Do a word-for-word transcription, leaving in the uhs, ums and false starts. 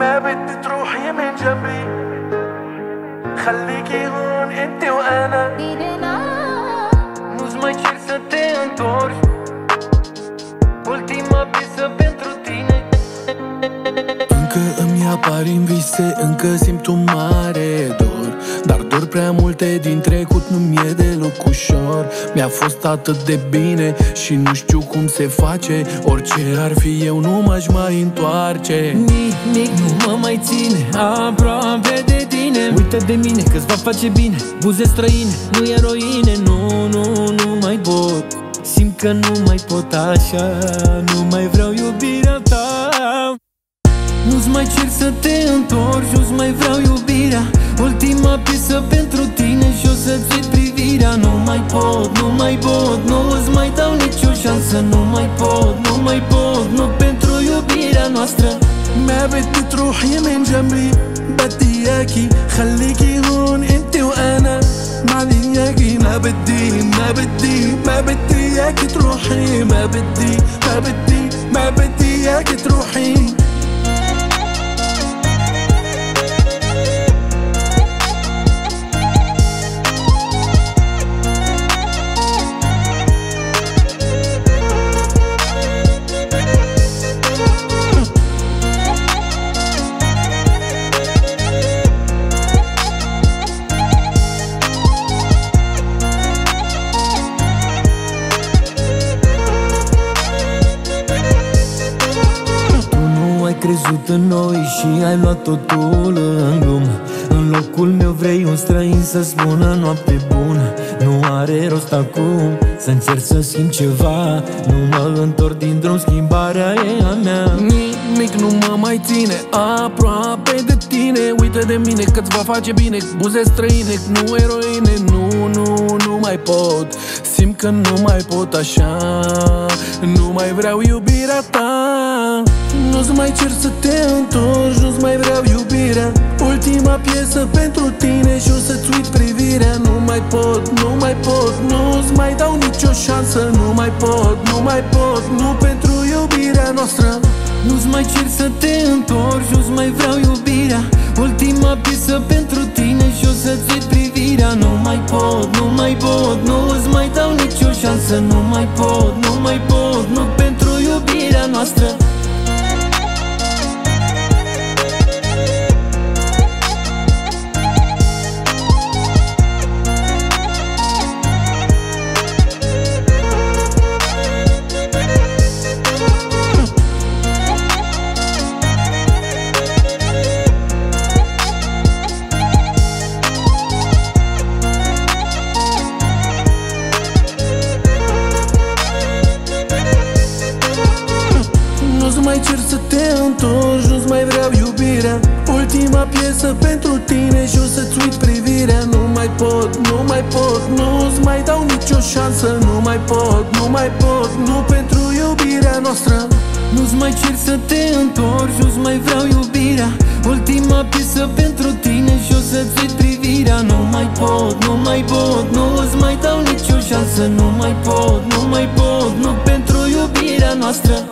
ما بدي تروحي من جنبي، خليكي هون انت وانا. Nu-ți mai cer să te întorci, ultima piesă pentru tine. Încă îmi apar în vise, încă simt un mare dor, dar dor prea multe din trecut, nu mi-e deloc ușor. Mi-a fost atât de bine și nu știu cum se face, orice ar fi eu nu m-aș mai întoarce. Nimic nu mă mai ține aproape de tine. Uită de mine că-ți va face bine, buze străine, nu eroine. Nu, nu, nu mai pot, simt că nu mai pot așa, nu mai vreau iubirea ta. Nu-ți mai cer să te întorci, nu-ți mai vreau iubirea, ultima piesă pentru tine și o să-ți uit privirea. Nu mai pot, nu mai pot, nu îți mai dau nicio șansă. Nu mai pot, nu mai pot, nu pentru iubirea noastră. ما بدي تروحي من جنبي، بدي اياكي خليكي هون انت وانا. ما اياكي ما بدي ما بدي ما بدي اياكي تروحي، ما بدي ما بدي ما بدي اياكي تروحي. Ai crezut în noi și ai luat totul în glumă. În locul meu vrei un străin să spună noapte bună. Nu are rost acum să încerc să schimb ceva, nu mă întorc din drum, schimbarea e a mea. Nimic nu mă mai ține aproape de tine. Uită de mine că-ți va face bine, buze străine, nu eroine. Nu, nu, nu mai pot, simt că nu mai pot așa, nu mai vreau iubirea ta. Nu-ți mai cer să te întorci, nu-ți mai vreau iubirea, ultima piesă pentru tine și o să-ți uit privirea. Nu mai pot, nu mai pot, nu-ți mai dau nicio șansă. Nu mai pot, nu mai pot, nu pentru iubirea noastră. Nu-ți mai cer să te întorci, nu-ți mai vreau iubirea, ultima piesă pentru tine și o să-ți uit privirea. Nu mai pot, nu mai pot, nu-ți mai dau nicio șansă. Nu mai pot, nu mai pot, nu pentru iubirea noastră. Nu-ți mai cer să te întorci, nu-ți mai vreau iubirea, ultima piesă pentru tine și o să-ți uit privirea. Nu mai pot, nu mai pot, nu-ți mai dau nicio șansă. Nu mai pot, nu mai pot, nu pentru iubirea noastră. Nu-ți mai cer să te întorci, nu-ți mai vreau iubirea, ultima piesă pentru tine și o să-ți uit privirea. Nu mai pot, nu mai pot, nu-ți mai dau nicio șansă. Nu mai pot, nu mai pot, nu pentru iubirea noastră.